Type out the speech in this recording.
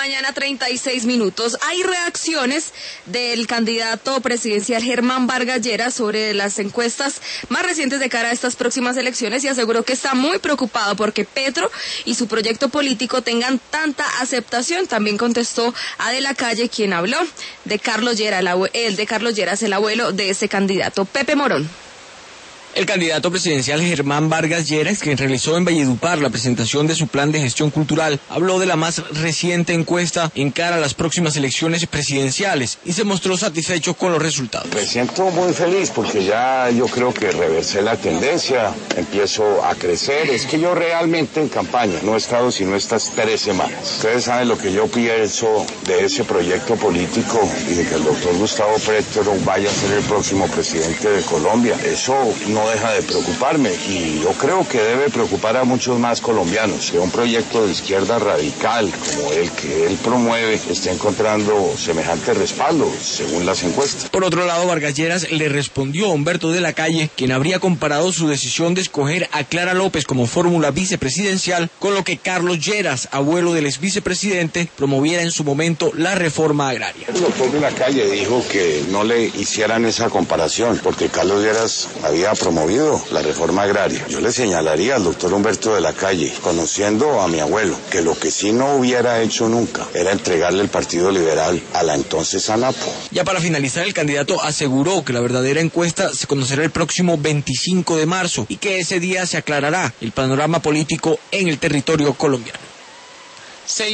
mañana, 36 minutos. Hay reacciones del candidato presidencial Germán Vargas Lleras sobre las encuestas más recientes de cara a estas próximas elecciones y aseguró que está muy preocupado porque Petro y su proyecto político tengan tanta aceptación. También contestó a De la Calle, quien habló de Carlos Lleras, el abuelo de ese candidato. Pepe Morón. El candidato presidencial Germán Vargas Lleras, quien realizó en Valledupar la presentación de su plan de gestión cultural, habló de la más reciente encuesta en cara a las próximas elecciones presidenciales y se mostró satisfecho con los resultados. Me siento muy feliz porque ya yo creo que reversé la tendencia, empiezo a crecer. Es que yo realmente en campaña no he estado sino estas 3 semanas. Ustedes saben lo que yo pienso de ese proyecto político y de que el doctor Gustavo Petro vaya a ser el próximo presidente de Colombia. Eso no deja de preocuparme y yo creo que debe preocupar a muchos más colombianos, que un proyecto de izquierda radical como el que él promueve esté encontrando semejante respaldo según las encuestas. Por otro lado, Vargas Lleras le respondió a Humberto de la Calle, quien habría comparado su decisión de escoger a Clara López como fórmula vicepresidencial con lo que Carlos Lleras, abuelo del ex vicepresidente, promoviera en su momento la reforma agraria. El doctor de la Calle dijo que no le hicieran esa comparación porque Carlos Lleras había promovido la reforma agraria. Yo le señalaría al doctor Humberto de la Calle, conociendo a mi abuelo, que lo que sí no hubiera hecho nunca era entregarle el Partido Liberal a la entonces ANAPO. Ya para finalizar, el candidato aseguró que la verdadera encuesta se conocerá el próximo 25 de marzo y que ese día se aclarará el panorama político en el territorio colombiano.